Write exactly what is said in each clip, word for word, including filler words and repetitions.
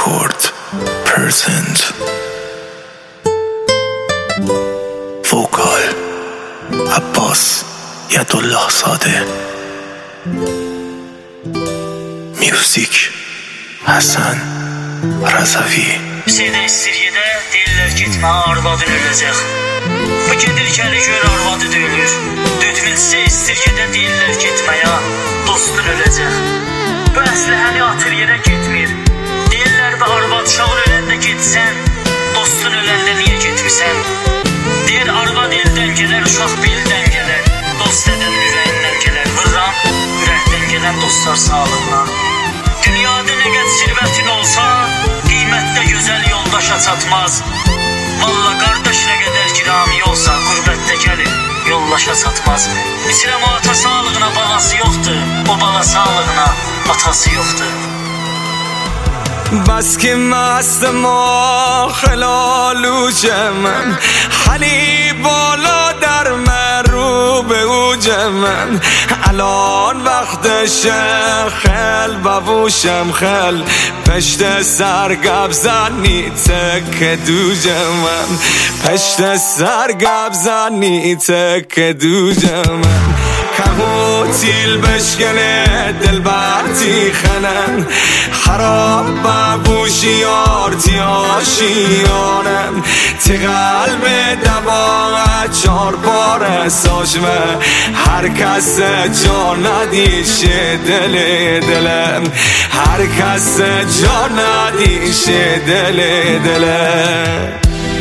Record present Vocal عباس یدالله زاده Music Hasan Razavi Şeydə istiriyədə deyirlər getmə, arvadın öləcək. Bu gedirkəli gör arvadı döyülür. Dötmülsə istiriyədə deyirlər getməyə, dostun öləcək. Bu əsləhəni atır yerə getmir. Deyirlər və arvad uşaq öləndə getsən, dostun öləndə niyə getmirsən? Deyir arvad eldən gələr, uşaq beldən gələr. Dost edən ürəyindən gələr. Vırram, ürəkdən gələn dostlar sağlığına. Dünyada nə qədər sirvətin olsa, qiymətdə gözəl yoldaşa çatmaz. Valla qardaş nə qədər kirami olsa, qürbətdə gəlir, yoldaşa çatmaz. İslam ata sağlığına balası yoxdur, o bala sağlığına atası yoxdur. بس که مستم و خلالوچ من حالی بالا در من رو به اوج من الان وقتشه خل ببوشم خل پشت سرگب زنی تک دوج من پشت سرگب زنی تک دوج من که تیل بشکنه دل برتی خنن خراب ببوشی آرتی آشیانم تی قلب دباغت چار بار ساشمه هر کس جا ندیشه دل دلم هر کس جا ندیشه دل دلم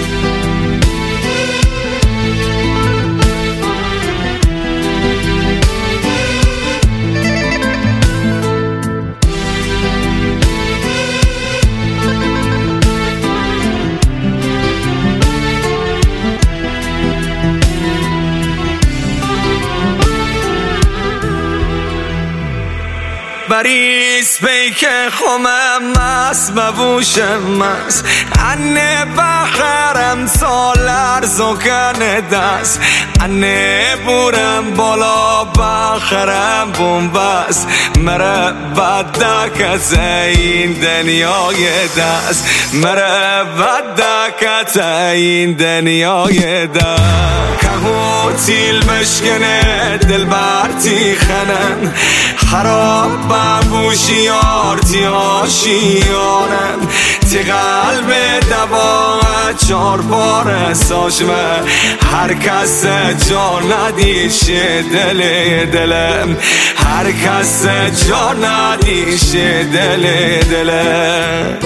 بریس بیک خمم مست ببوشم مست انه بخرم سالر زکن دست انه بورم بالا بخرم بومبست مره بدکت این دنیای دست مره بدکت این دنیای دست که تیل مشکنه دل برتی خنن خراب ببوشی آرتی آشیانم تی قلب دباغت چار بار ساشمه هر کس جا ندیشه دل دلم هر کس جا ندیشه دل دلم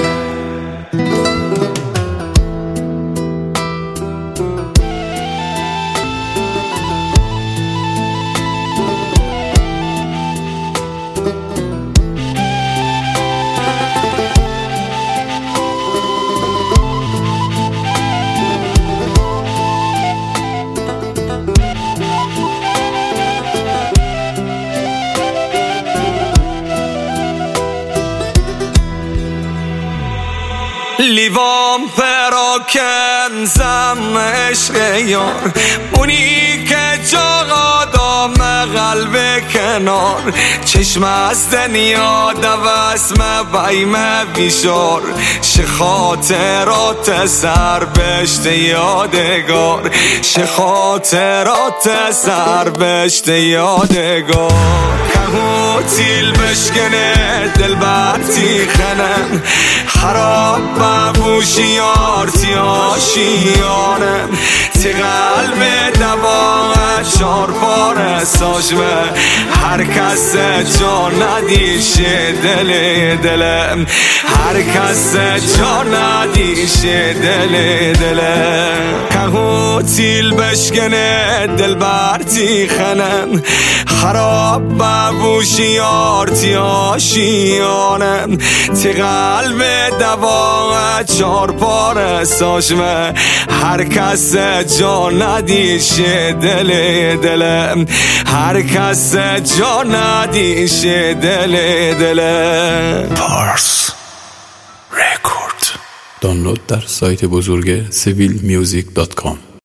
لیوام پراکن زم عشق یار اونی که جا قدام قلب کنار چشم از دنیا دوست مبایم بیشار شه خاطرات سر بشت یادگار شه خاطرات سر بشت یادگار که تیل بشکنه دل برتی خنم خراب ببوشی آرتی آشیانم تی قلب دباغت چار بار ساشمه هر کس جا ندیشه دل دلم هر کس جا ندیشه دل دلم که تیل بشکنه دل برتی خنم خراب ببوشی آرتی آشیانم تی قلب دباغت چار بار ساشمه هر کس جا ندیشه دل دلم هر کس جا ندیشه دل دلم Pars Record دانلود در سایت بزرگ سیویل میوزیک دات کام